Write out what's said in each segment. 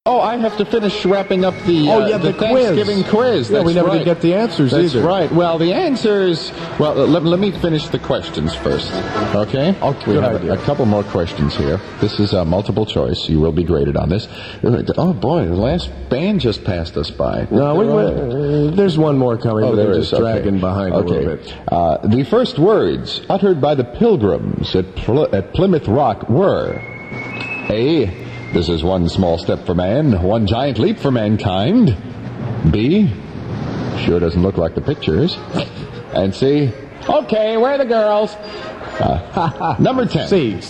Oh, I have to finish wrapping up the the Thanksgiving quiz. Yeah, That's we never right. did get the answers That's either. right. Well, the answers... Well, let me finish the questions first. Okay? We have a couple more questions here. This is multiple choice. You will be graded on this. Oh, boy, the last band just passed us by. No, there's one more coming, but they're just dragging behind a little bit. The first words uttered by the Pilgrims at Plymouth Rock were... A... This is one small step for man, one giant leap for mankind. B, sure doesn't look like the pictures. And C, okay, where are the girls? Number 10. C.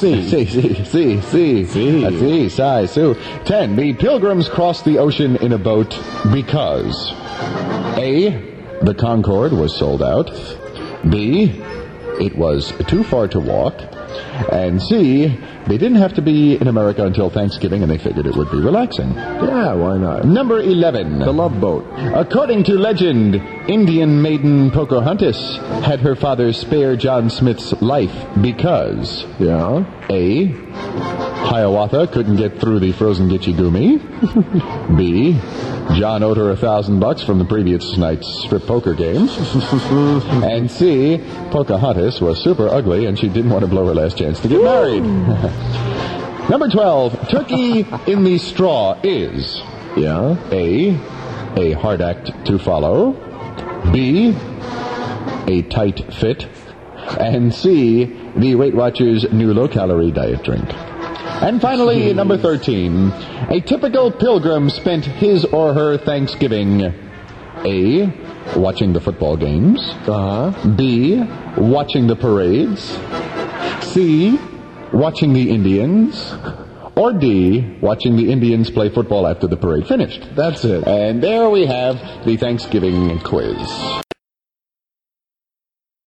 Sai, Sue. 10. The Pilgrims crossed the ocean in a boat because A, the Concorde was sold out. B, it was too far to walk. And C, they didn't have to be in America until Thanksgiving, and they figured it would be relaxing. Yeah, why not? Number 11. The Love Boat. According to legend, Indian maiden Pocahontas had her father spare John Smith's life because... Yeah? A, Hiawatha couldn't get through the frozen Gitche Gumee. B, John owed her $1,000 from the previous night's strip poker game. And C, Pocahontas was super ugly and she didn't want to blow her last chance to get married. Number 12. Turkey in the Straw is... Yeah? A hard act to follow. B, a tight fit. And C, the Weight Watchers' new low-calorie diet drink. And finally, number 13. A typical pilgrim spent his or her Thanksgiving A, watching the football games. B, watching the parades. C, watching the Indians. Or D, watching the Indians play football after the parade finished. That's it. And there we have the Thanksgiving quiz.